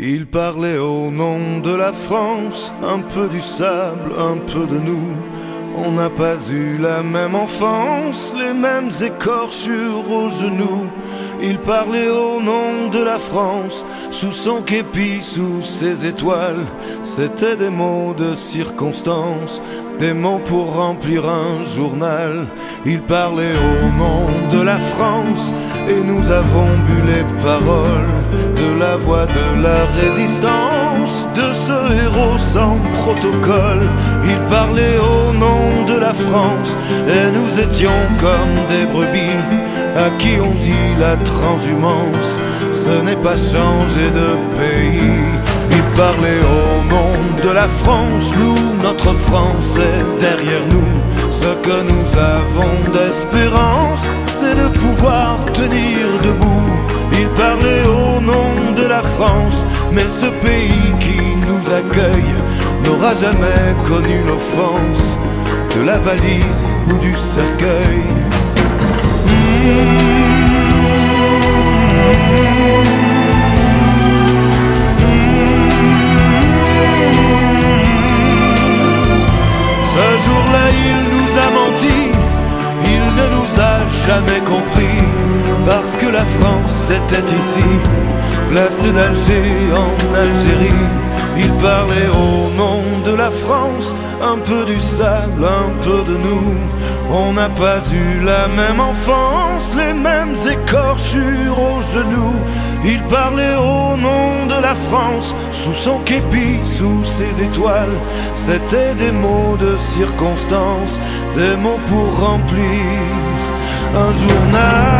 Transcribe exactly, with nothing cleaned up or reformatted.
Il parlait au nom de la France, un peu du sable, un peu de nous. On n'a pas eu la même enfance, les mêmes écorchures aux genoux. Il parlait au nom de la France, sous son képi, sous ses étoiles. C'était des mots de circonstance, des mots pour remplir un journal. Il parlait au nom de la France, et nous avons bu les paroles de la voix de la résistance, de ce héros sans protocole. Il parlait au nom de la France, et nous étions comme des brebis à qui on dit la transhumance, ce n'est pas changer de pays. Il parlait au nom de la France, nous, notre France est derrière nous. Ce que nous avons d'espérance, c'est de pouvoir tenir debout. Il parlait au nom de la France, mais ce pays qui nous accueille n'aura jamais connu l'offense de la valise ou du cercueil. Ce jour-là, il nous a menti, il ne nous a jamais compris, parce que la France était ici, place d'Alger en Algérie. Il parlait au nom de la France, un peu du sable, un peu de nous. On n'a pas eu la même enfance, les mêmes écorchures aux genoux. Il parlait au nom de la France, sous son képi, sous ses étoiles. C'était des mots de circonstance, des mots pour remplir un journal.